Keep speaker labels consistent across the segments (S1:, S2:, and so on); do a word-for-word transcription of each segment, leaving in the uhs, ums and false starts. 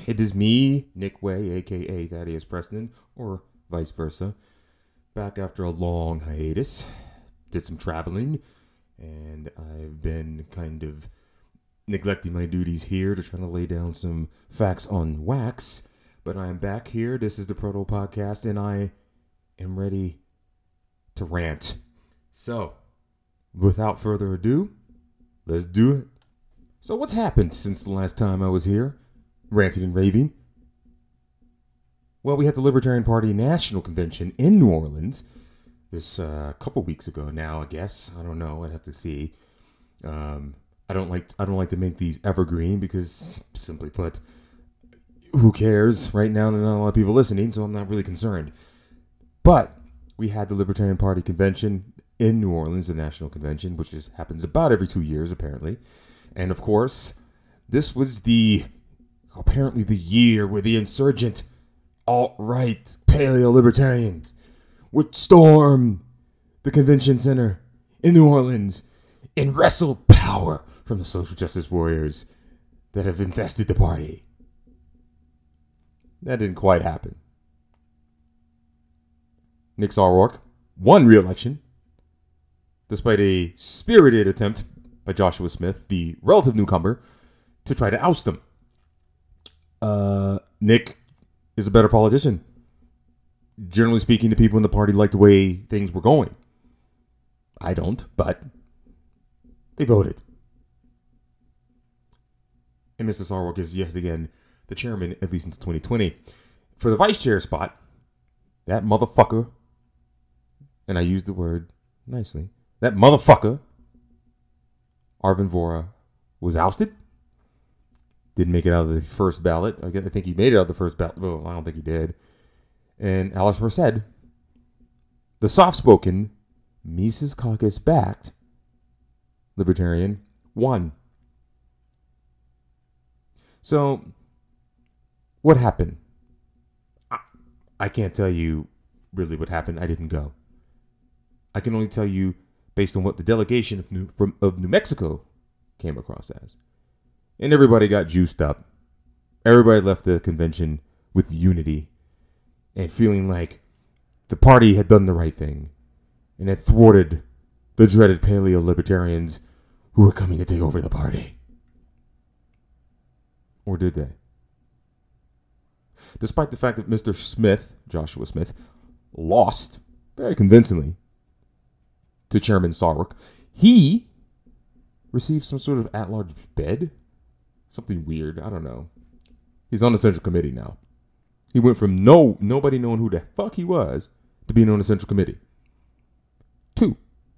S1: It is me, Nick Way, aka Thaddeus Preston, or vice versa. Back after a long hiatus. Did some traveling, and I've been kind of neglecting my duties here to try to lay down some facts on wax. But I am back here. This is the Proto Podcast, and I am ready to rant. So, without further ado, let's do it. So, what's happened since the last time I was here? Ranting and raving. Well, we had the Libertarian Party National Convention in New Orleans this uh, couple weeks ago now, I guess. I don't know. I'd have to see. Um, I don't like I don't like to make these evergreen because, simply put, who cares? Right now, there are not a lot of people listening, so I'm not really concerned. But we had the Libertarian Party Convention in New Orleans, the National Convention, which is, happens about every two years, apparently. And, of course, this was the, apparently the year where the insurgent, alt-right, paleo-libertarians would storm the convention center in New Orleans and wrestle power from the social justice warriors that have infested the party. That didn't quite happen. Nick Sarwark won re-election despite a spirited attempt by Joshua Smith, the relative newcomer, to try to oust him. Uh, Nick is a better politician. Generally speaking, the people in the party like the way things were going. I don't, but they voted. And Mister Sarwark is yet again the chairman, at least until twenty twenty. For the vice chair spot, that motherfucker, and I use the word nicely, that motherfucker, Arvin Vohra, was ousted. Didn't make it out of the first ballot. I think he made it out of the first ballot. Well, I don't think he did. And Alice Merced, the soft-spoken, Mises Caucus-backed Libertarian, won. So, what happened? I, I can't tell you really what happened. I didn't go. I can only tell you based on what the delegation of New, from, of New Mexico came across as. And everybody got juiced up. Everybody left the convention with unity and feeling like the party had done the right thing and had thwarted the dreaded paleo-libertarians who were coming to take over the party. Or did they? Despite the fact that Mister Smith, Joshua Smith, lost very convincingly to Chairman Sarwark, he received some sort of at-large bid. Something weird. I don't know. He's on the Central Committee now. He went from no nobody knowing who the fuck he was to being on the Central Committee. Two,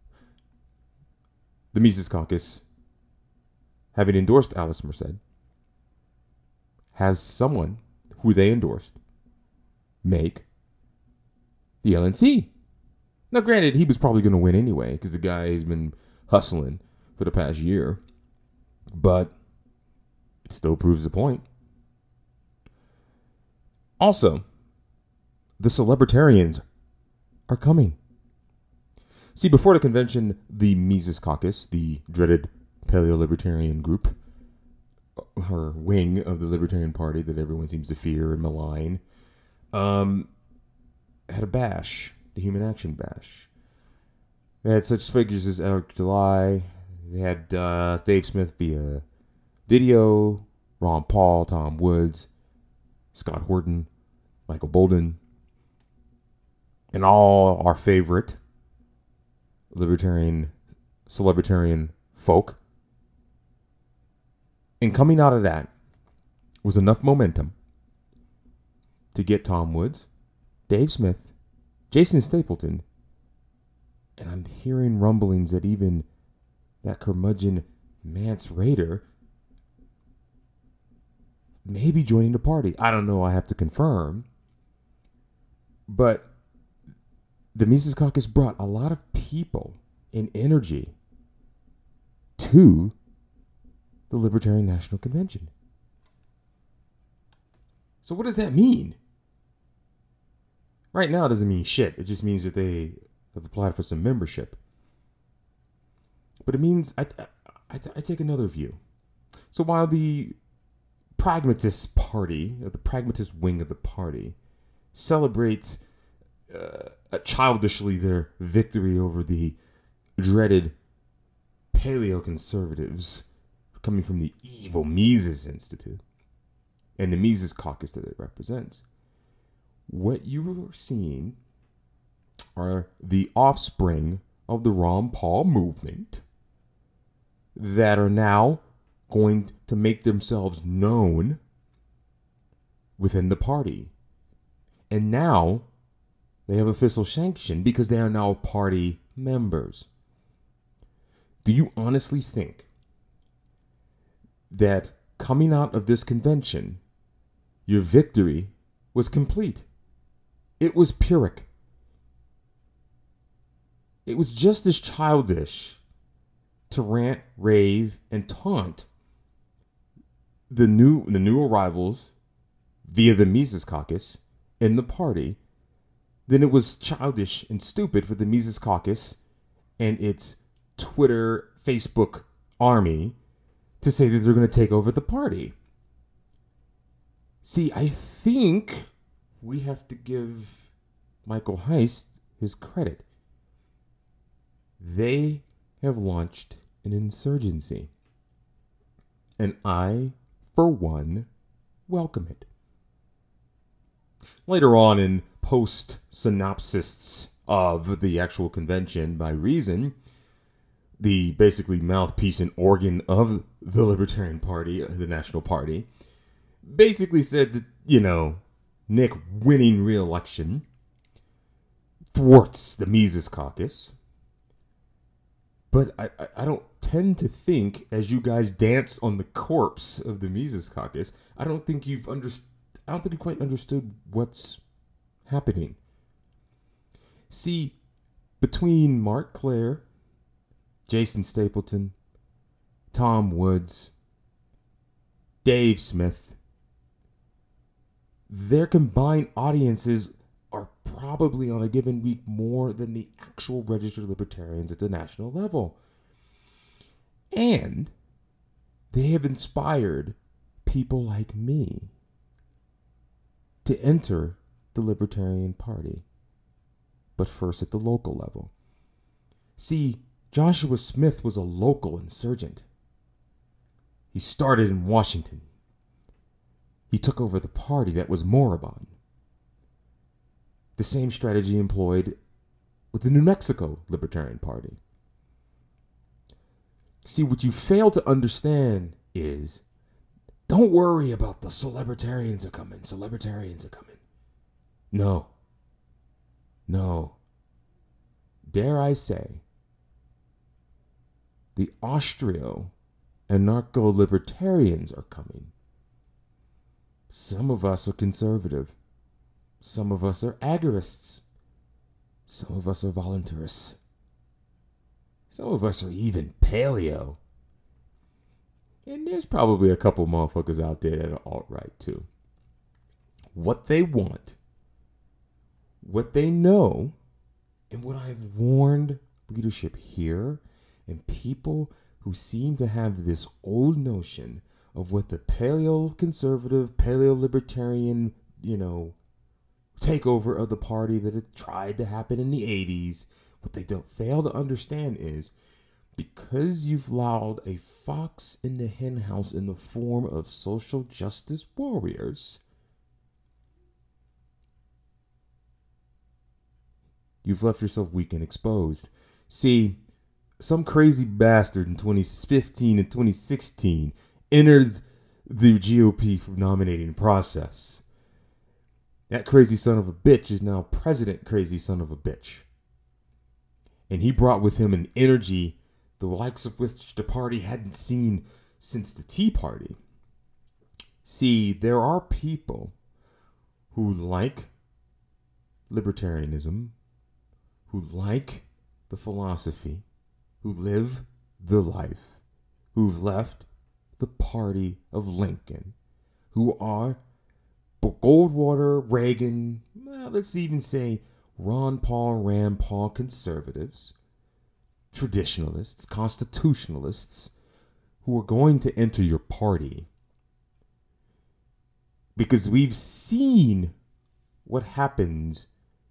S1: the Mises Caucus, having endorsed Alice Merced, has someone who they endorsed make the L N C. Now, granted, he was probably going to win anyway because the guy has been hustling for the past year. But it still proves the point. Also, the celebritarians are coming. See, before the convention, the Mises Caucus, the dreaded paleo-libertarian group, her wing of the Libertarian Party that everyone seems to fear and malign, um, had a bash, the Human Action Bash. They had such figures as Eric July. They had uh, Dave Smith via video, Ron Paul, Tom Woods, Scott Horton, Michael Bolden, and all our favorite libertarian, celebritarian folk. And coming out of that was enough momentum to get Tom Woods, Dave Smith, Jason Stapleton, and I'm hearing rumblings that even that curmudgeon Mance Raider may be joining the party. I don't know. I have to confirm. But the Mises Caucus brought a lot of people and energy to the Libertarian National Convention. So what does that mean? Right now, it doesn't mean shit. It just means that they have applied for some membership. But it means I, I, I, I take another view. So while the pragmatist party, or the pragmatist wing of the party, celebrates uh, childishly their victory over the dreaded paleoconservatives coming from the evil Mises Institute and the Mises Caucus that it represents. What you are seeing are the offspring of the Ron Paul movement that are now going to make themselves known within the party. And now they have official sanction because they are now party members. Do you honestly think that coming out of this convention, your victory was complete? It was Pyrrhic. It was just as childish to rant, rave, and taunt the new the new arrivals via the Mises Caucus in the party than it was childish and stupid for the Mises Caucus and its Twitter, Facebook army to say that they're going to take over the party. See, I think we have to give Michael Heist his credit. They have launched an insurgency. And I, for one, welcome it. Later on in post-synopsis of the actual convention by Reason, the basically mouthpiece and organ of the Libertarian Party, the National Party, basically said that, you know, Nick winning re-election thwarts the Mises Caucus. But I, I, I don't tend to think, as you guys dance on the corpse of the Mises Caucus, I don't think you've understood. I don't think you quite understood what's happening. See, between Mark Claire, Jason Stapleton, Tom Woods, Dave Smith, their combined audiences are probably on a given week more than the actual registered libertarians at the national level. And they have inspired people like me to enter the Libertarian Party, but first at the local level. See, Joshua Smith was a local insurgent. He started in Washington. He took over the party that was moribund. The same strategy employed with the New Mexico Libertarian Party. See, what you fail to understand is, don't worry about the celebritarians are coming, celebritarians are coming. No. No. Dare I say, the Austro anarcho-libertarians are coming. Some of us are conservative. Some of us are agorists. Some of us are voluntarists. Some of us are even paleo. And there's probably a couple motherfuckers out there that are alt-right too. What they want, what they know, and what I've warned leadership here and people who seem to have this old notion of what the paleo-conservative, paleo-libertarian, you know, takeover of the party that had tried to happen in the eighties, what they don't fail to understand is, because you've allowed a fox in the henhouse in the form of social justice warriors, you've left yourself weak and exposed. See, some crazy bastard in twenty fifteen and twenty sixteen entered the G O P nominating process. That crazy son of a bitch is now President Crazy Son of a Bitch. And he brought with him an energy the likes of which the party hadn't seen since the Tea Party. See, there are people who like libertarianism, who like the philosophy, who live the life, who've left the party of Lincoln, who are Goldwater, Reagan, well, let's even say Ron Paul, Rand Paul conservatives, traditionalists, constitutionalists, who are going to enter your party Because we've seen what happens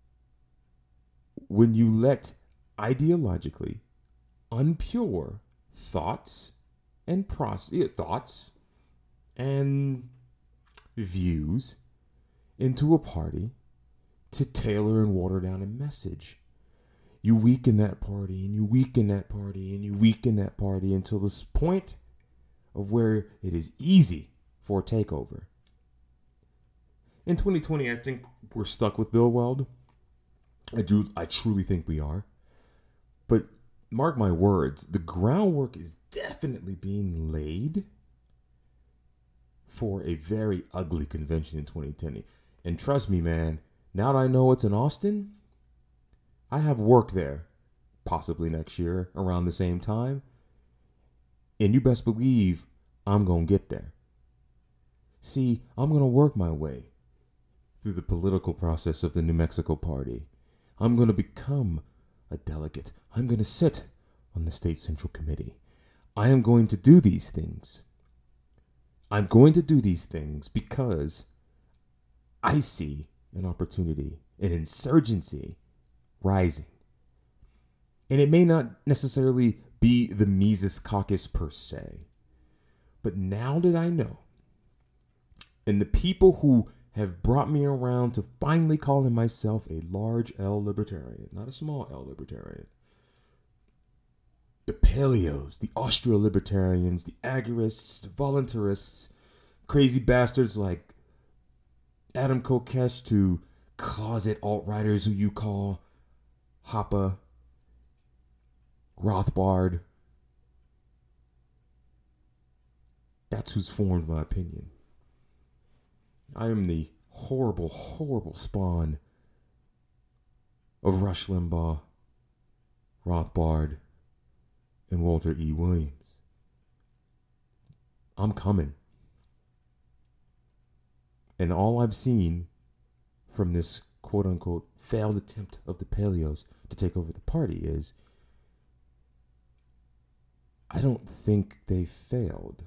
S1: when you let ideologically unpure thoughts and process thoughts and views into a party to tailor and water down a message. You weaken that party and you weaken that party and you weaken that party until this point of where it is easy for a takeover. In twenty twenty, I think we're stuck with Bill Weld. I do. I truly think we are. But mark my words, the groundwork is definitely being laid for a very ugly convention in twenty twenty. And trust me, man, now that I know it's in Austin, I have work there, possibly next year around the same time. And you best believe I'm going to get there. See, I'm going to work my way through the political process of the New Mexico Party. I'm going to become a delegate. I'm going to sit on the state central committee. I am going to do these things. I'm going to do these things because I see an opportunity, an insurgency rising. And it may not necessarily be the Mises Caucus per se, but now that I know, and the people who have brought me around to finally calling myself a large L libertarian, not a small L libertarian. The paleos, the Austro-libertarians, the agorists, the voluntarists, crazy bastards like Adam Kokesh to closet alt-righters who you call Hoppe, Rothbard. That's who's formed my opinion. I am the horrible, horrible spawn of Rush Limbaugh, Rothbard, and Walter E. Williams. I'm coming. And all I've seen from this quote-unquote failed attempt of the paleos to take over the party is I don't think they failed.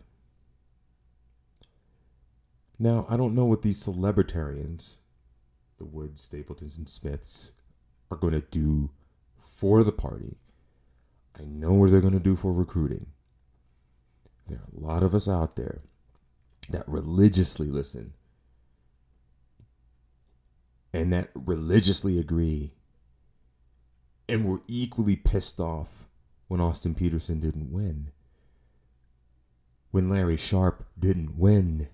S1: Now, I don't know what these celebritarians, the Woods, Stapletons, and Smiths, are going to do for the party. I know what they're going to do for recruiting. There are a lot of us out there that religiously listen and that religiously agree and were equally pissed off when Austin Petersen didn't win, when Larry Sharpe didn't win,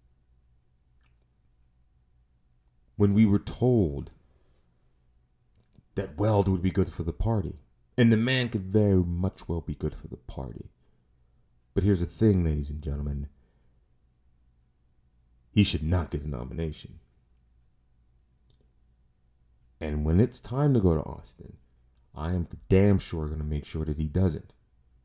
S1: when we were told that Weld would be good for the party. And the man could very much well be good for the party. But here's the thing, ladies and gentlemen. He should not get the nomination. And when it's time to go to Austin, I am damn sure going to make sure that he doesn't.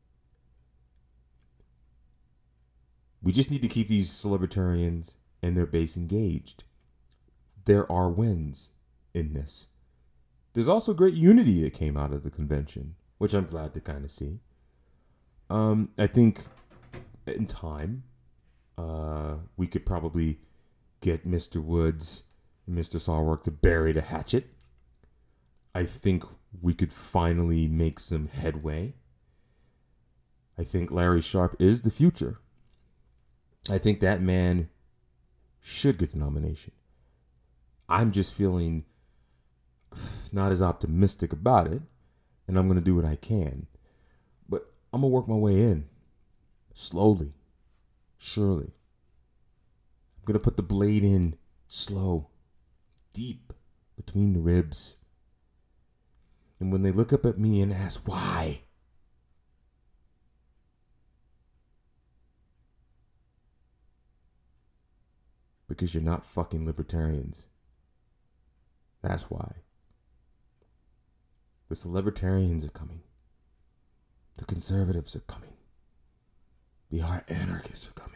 S1: We just need to keep these celebritarians and their base engaged. There are wins in this. There's also great unity that came out of the convention, which I'm glad to kind of see. Um, I think in time, uh, we could probably get Mister Woods and Mister Sarwark to bury the hatchet. I think we could finally make some headway. I think Larry Sharpe is the future. I think that man should get the nomination. I'm just feeling not as optimistic about it, and I'm going to do what I can. But I'm going to work my way in, slowly, surely. I'm going to put the blade in slow, deep between the ribs. And when they look up at me and ask, why? Because you're not fucking libertarians. That's why. The celebritarians are coming. The conservatives are coming. The anarchists are coming.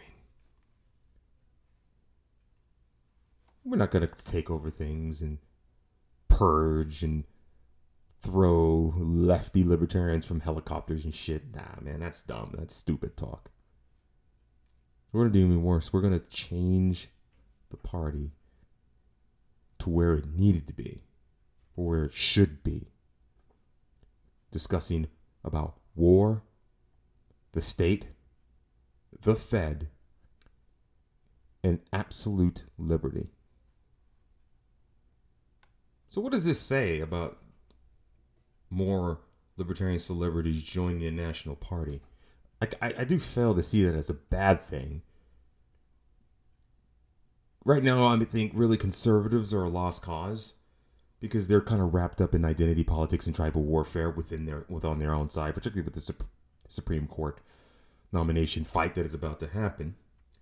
S1: We're not going to take over things and purge and throw lefty libertarians from helicopters and shit. Nah, man, that's dumb. That's stupid talk. We're going to do even worse. We're going to change the party to where it needed to be, or where it should be, discussing about war, the state, the Fed, and absolute liberty. So what does this say about more libertarian celebrities joining the National Party? I, I, I do fail to see that as a bad thing. Right now, I think really conservatives are a lost cause because they're kind of wrapped up in identity politics and tribal warfare within their within their own side, particularly with the Sup- Supreme Court nomination fight that is about to happen.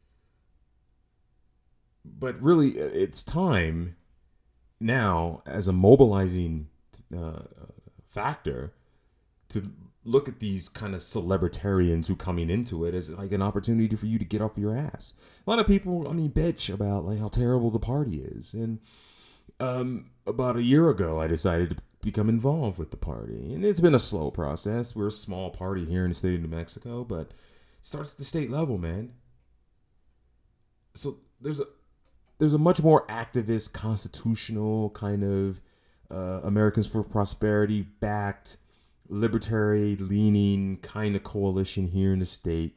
S1: But really, it's time now as a mobilizing uh, factor to look at these kind of celebritarians who coming into it as like an opportunity for you to get off your ass. A lot of people, I mean, bitch about like how terrible the party is. And um, about a year ago, I decided to become involved with the party. And it's been a slow process. We're a small party here in the state of New Mexico, but it starts at the state level, man. So there's a there's a much more activist, constitutional kind of uh, Americans for Prosperity backed, libertarian leaning kind of coalition here in the state.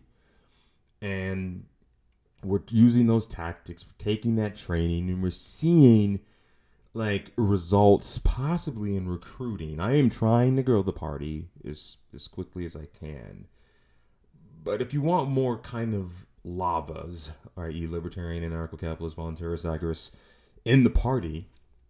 S1: And we're using those tactics, we're taking that training, and we're seeing like results possibly in recruiting. I am trying to grow the party as, as quickly as I can. But if you want more kind of lavas, that is libertarian, anarcho-capitalist, voluntarist, agorists in the party,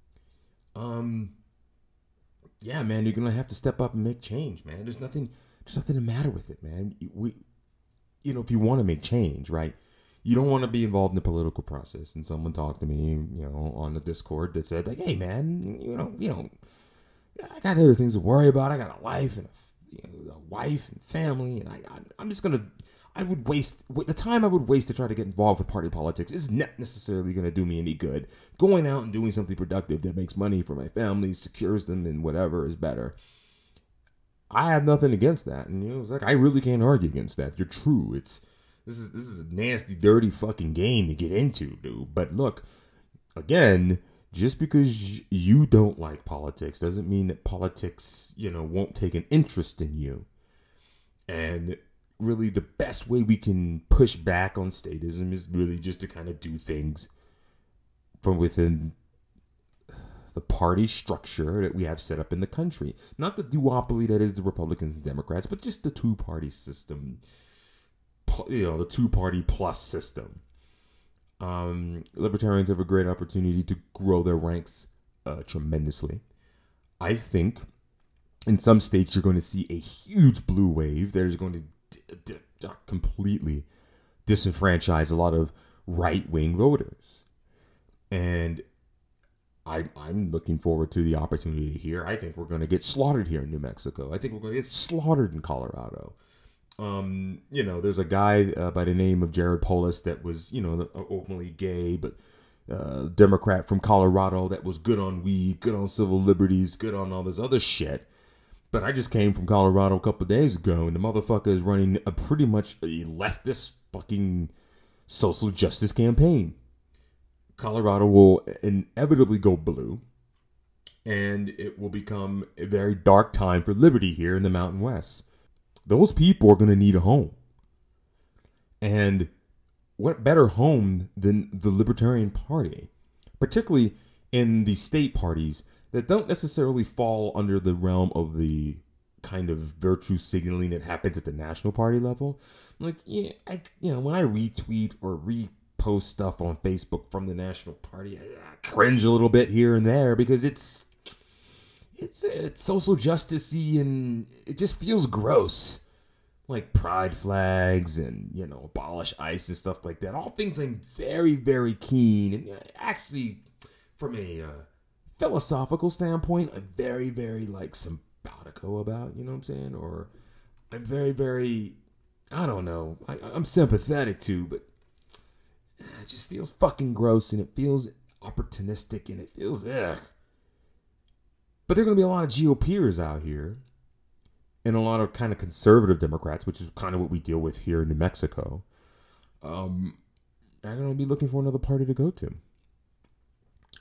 S1: um, yeah, man, you're gonna have to step up and make change, man. There's nothing, there's nothing the matter with it, man. We, you know, if you want to make change, right? You don't want to be involved in the political process. And someone talked to me, you know, on the Discord that said, like, hey, man, you know, you know, I got other things to worry about. I got a life and a, you know, a wife and family, and I, I'm just gonna. I would waste the time I would waste to try to get involved with party politics is not necessarily going to do me any good. Going out and doing something productive that makes money for my family, secures them, and whatever is better. I have nothing against that, and you know, it's like I really can't argue against that. You're true. It's this is this is a nasty, dirty fucking game to get into, dude. But look, again, just because you don't like politics doesn't mean that politics, you know, won't take an interest in you. And really the best way we can push back on statism is really just to kind of do things from within the party structure that we have set up in the country. Not the duopoly that is the Republicans and Democrats, but just the two-party system, you know, the two-party plus system. Um, libertarians have a great opportunity to grow their ranks uh, tremendously. I think in some states you're going to see a huge blue wave that is going to d- d- completely disenfranchise a lot of right-wing voters. And I, I'm looking forward to the opportunity here. I think we're going to get slaughtered here in New Mexico. I think we're going to get slaughtered in Colorado. Um, you know, there's a guy uh, by the name of Jared Polis that was, you know, openly gay, but uh, Democrat from Colorado that was good on weed, good on civil liberties, good on all this other shit. But I just came from Colorado a couple of days ago, and the motherfucker is running a pretty much a leftist fucking social justice campaign. Colorado will inevitably go blue, and it will become a very dark time for liberty here in the Mountain West. Those people are going to need a home. And what better home than the Libertarian Party, particularly in the state parties that don't necessarily fall under the realm of the kind of virtue signaling that happens at the national party level. Like, yeah, I, you know, when I retweet or repost stuff on Facebook from the national party, I, I cringe a little bit here and there because it's it's it's social justice-y and it just feels gross. Like pride flags and, you know, abolish ICE and stuff like that. All things I'm very, very keen and actually from a uh, philosophical standpoint, I'm very, very like simpatico about, you know what I'm saying? Or I'm very, very, I don't know, I, I'm sympathetic to, but it just feels fucking gross and it feels opportunistic and it feels, ugh. But there are going to be a lot of GOPers out here and a lot of kind of conservative Democrats, which is kind of what we deal with here in New Mexico. Um, I'm going to be looking for another party to go to.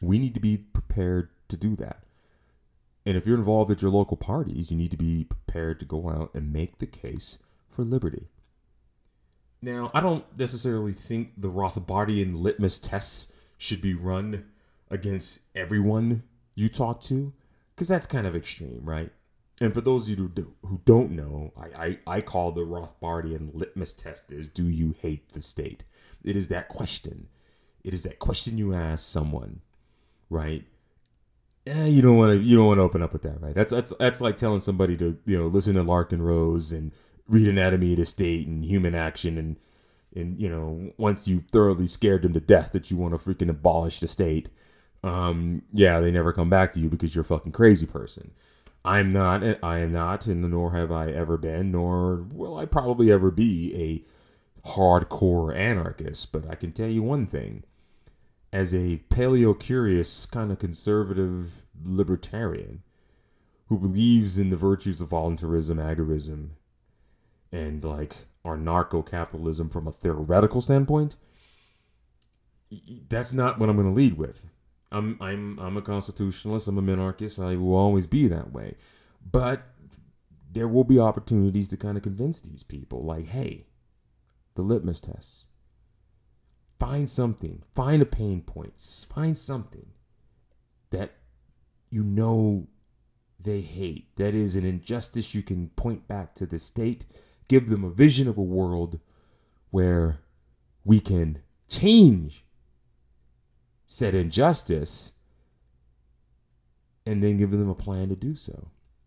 S1: We need to be prepared to do that. And if you're involved at your local parties, you need to be prepared to go out and make the case for liberty. Now, I don't necessarily think the Rothbardian litmus tests should be run against everyone you talk to, because that's kind of extreme, right? And for those of you who, do, who don't know, I, I, I call the Rothbardian litmus test is, do you hate the state? It is that question. It is that question you ask someone, right? Eh, you don't want to you don't want to open up with that, right? That's that's that's like telling somebody to, you know, listen to Larkin Rose and read Anatomy of the State and Human Action, and and you know, once you thoroughly scared them to death that you want to freaking abolish the state, um, yeah, they never come back to you because you're a fucking crazy person. I'm not, I am not, and nor have I ever been, nor will I probably ever be a hardcore anarchist. But I can tell you one thing. As a paleo-curious kind of conservative libertarian who believes in the virtues of voluntarism, agorism, and like anarcho-capitalism from a theoretical standpoint, that's not what I'm going to lead with. I'm I'm I'm a constitutionalist. I'm a minarchist. I will always be that way. But there will be opportunities to kind of convince these people, like, hey, the litmus test. Find something. Find a pain point. Find something that you know they hate. That is an injustice you can point back to the state. Give them a vision of a world where we can change said injustice, and then give them a plan to do so.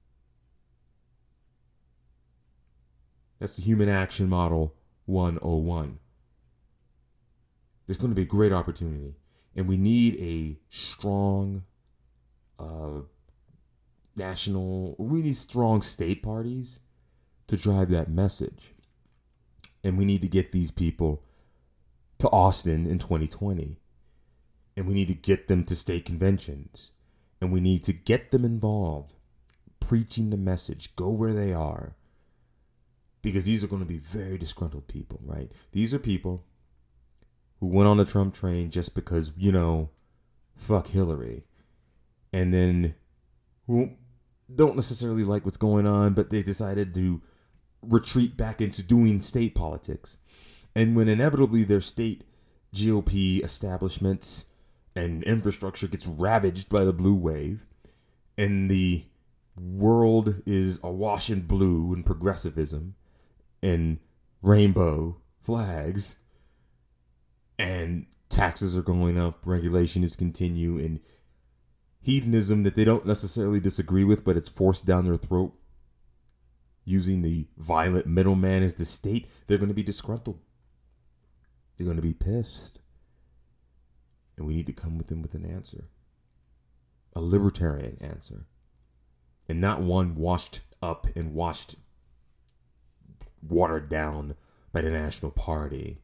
S1: That's the Human Action Model one oh one. There's going to be a great opportunity, and we need a strong uh, national, we need strong state parties to drive that message. And we need to get these people to Austin in twenty twenty. And we need to get them to state conventions. And we need to get them involved, preaching the message, go where they are. Because these are going to be very disgruntled people, right? These are people who went on the Trump train just because, you know, fuck Hillary. And then who don't necessarily like what's going on, but they decided to retreat back into doing state politics. And when inevitably their state G O P establishments and infrastructure gets ravaged by the blue wave, and the world is awash in blue and progressivism and rainbow flags, and taxes are going up, regulation is continue, and hedonism that they don't necessarily disagree with, but it's forced down their throat using the violent middleman as the state, they're going to be disgruntled. They're going to be pissed. And we need to come with them with an answer. A libertarian answer. And not one washed up and washed, watered down by the National Party.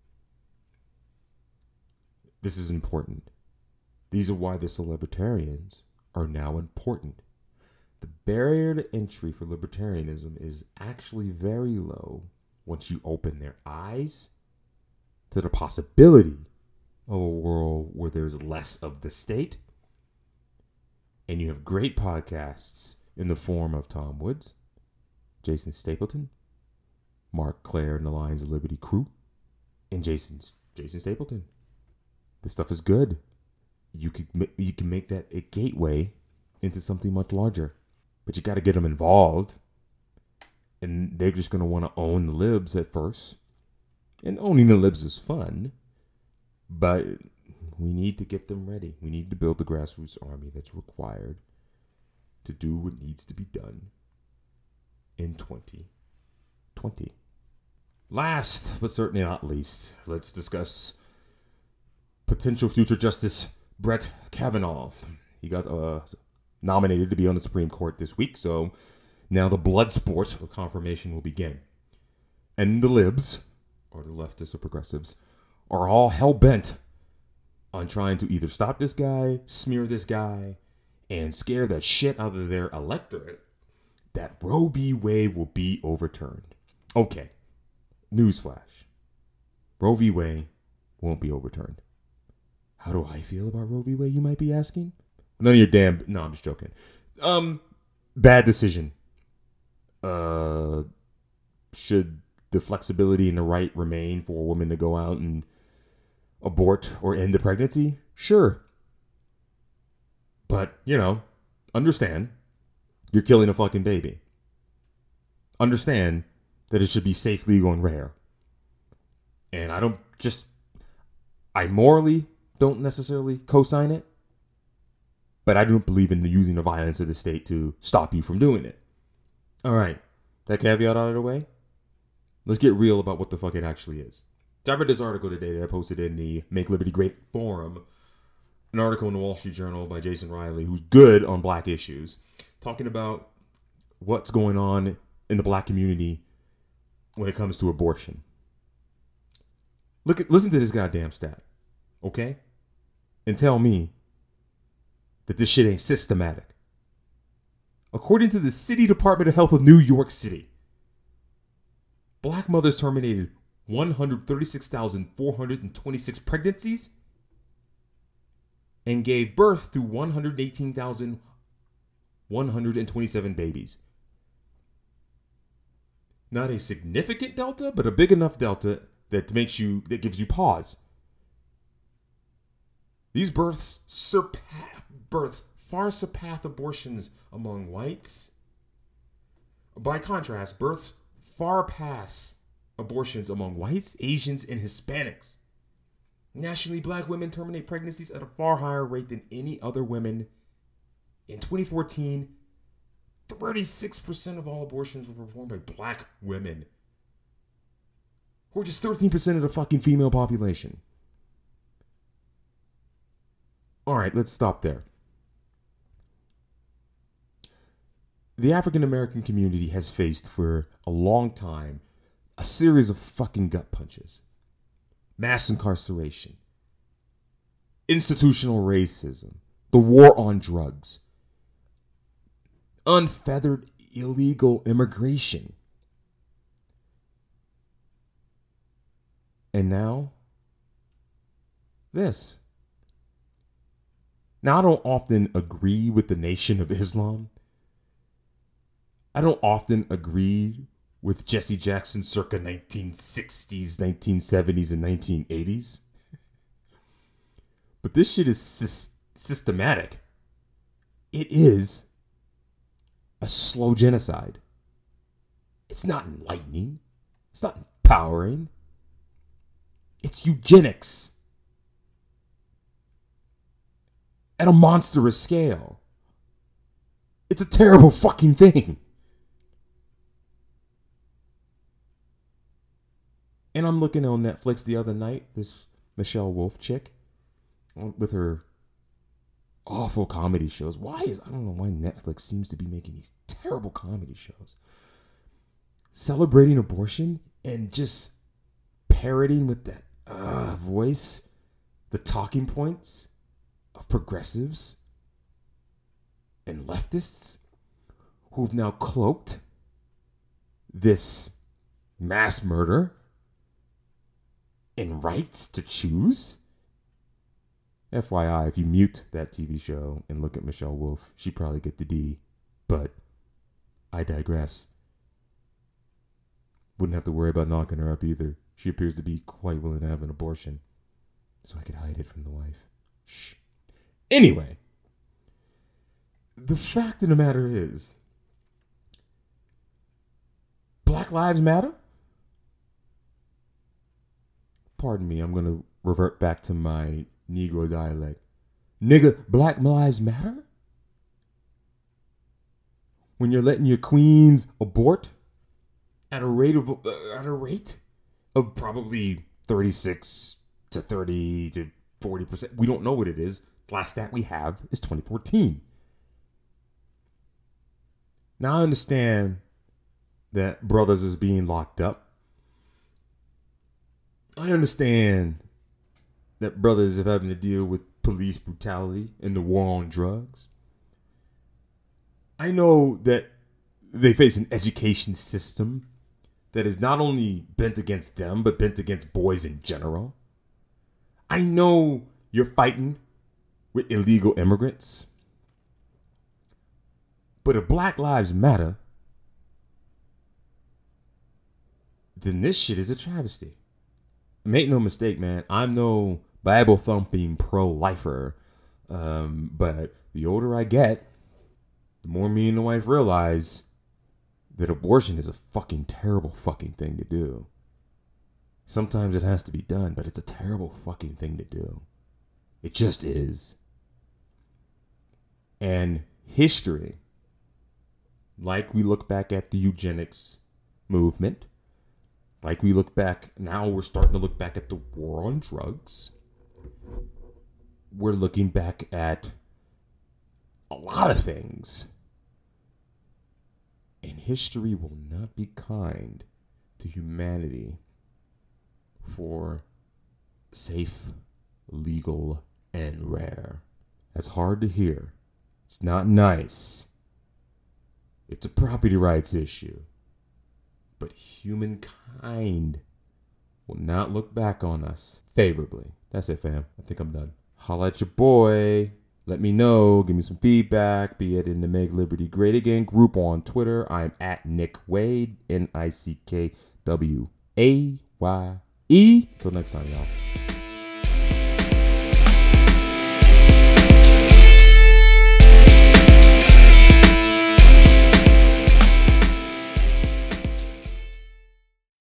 S1: This is important. These are why the libertarians are now important. The barrier to entry for libertarianism is actually very low once you open their eyes to the possibility of a world where there's less of the state. And you have great podcasts in the form of Tom Woods, Jason Stapleton, Mark Claire and the Lions of Liberty crew, and Jason Jason Stapleton. This stuff is good. You could you can make that a gateway into something much larger, but you got to get them involved. And they're just going to want to own the libs at first. And owning the libs is fun, but we need to get them ready. We need to build the grassroots army that's required to do what needs to be done in twenty twenty. Last, but certainly not least, let's discuss potential future Justice Brett Kavanaugh. He got uh, nominated to be on the Supreme Court this week, so now the blood sport of confirmation will begin. And the libs, or the leftists or progressives, are all hell-bent on trying to either stop this guy, smear this guy, and scare the shit out of their electorate that Roe v. Wade will be overturned. Okay, newsflash. Roe v. Wade won't be overturned. How do I feel about Roe v. Wade, you might be asking? None of your damn... No, I'm just joking. Um, bad decision. Uh, should the flexibility and the right remain for a woman to go out and abort or end the pregnancy? Sure. But, you know, understand, you're killing a fucking baby. Understand that it should be safe, legal, and rare. And I don't just... I morally don't necessarily co-sign it. But I don't believe in the using the violence of the state to stop you from doing it. All right. That caveat out of the way. Let's get real about what the fuck it actually is. So I read this article today that I posted in the Make Liberty Great forum. An article in the Wall Street Journal by Jason Riley, who's good on black issues, talking about what's going on in the black community when it comes to abortion. Look at, listen to this goddamn stat, okay? And tell me that this shit ain't systematic. According to the City Department of Health of New York City, black mothers terminated one hundred thirty-six thousand four hundred twenty-six pregnancies and gave birth to one hundred eighteen thousand one hundred twenty-seven babies. Not a significant delta, but a big enough delta that makes you that gives you pause. These births surpass births far surpass abortions among whites. By contrast, births far pass abortions among whites, Asians, and Hispanics. Nationally, black women terminate pregnancies at a far higher rate than any other women. In twenty fourteen, thirty-six percent of all abortions were performed by black women, who are just thirteen percent of the fucking female population. All right, let's stop there. The African American community has faced for a long time a series of fucking gut punches. Mass incarceration, institutional racism, the war on drugs, unfeathered illegal immigration. And now, this. Now, I don't often agree with the Nation of Islam. I don't often agree with Jesse Jackson circa nineteen sixties, nineteen seventies, and nineteen eighties. But this shit is sy- systematic. It is a slow genocide. It's not enlightening. It's not empowering. It's eugenics at a monstrous scale. It's a terrible fucking thing. And I'm looking on Netflix the other night, this Michelle Wolf chick with her awful comedy shows. Why is, I don't know why Netflix seems to be making these terrible comedy shows. Celebrating abortion and just parroting with that uh, voice, the talking points of progressives and leftists who've now cloaked this mass murder and rights to choose. F Y I, if you mute that T V show and look at Michelle Wolf, she'd probably get the D. But I digress. Wouldn't have to worry about knocking her up either. She appears to be quite willing to have an abortion, so I could hide it from the wife. Shh. Anyway, the fact of the matter is, Black Lives Matter? Pardon me, I'm going to revert back to my Negro dialect. Nigga, Black Lives Matter? When you're letting your queens abort at a rate of uh, at a rate of probably thirty-six to thirty to forty percent. We don't know what it is. Last stat we have is twenty fourteen. Now I understand that brothers is being locked up. I understand that brothers are having to deal with police brutality and the war on drugs. I know that they face an education system that is not only bent against them, but bent against boys in general. I know you're fighting with illegal immigrants. But if Black Lives Matter, then this shit is a travesty. Make no mistake, man. I'm no Bible thumping pro-lifer. Um, but the older I get, the more me and the wife realize that abortion is a fucking terrible fucking thing to do. Sometimes it has to be done, but it's a terrible fucking thing to do. It just is. And history, like we look back at the eugenics movement, like we look back, now we're starting to look back at the war on drugs. We're looking back at a lot of things. And history will not be kind to humanity for safe, legal, and rare. That's hard to hear. It's not nice. It's a property rights issue. But humankind will not look back on us favorably. That's it, fam. I think I'm done. Holla at your boy. Let me know. Give me some feedback. Be it in the Make Liberty Great Again group on Twitter. I'm at Nick Wade. N I C K W A Y E. Till next time, y'all.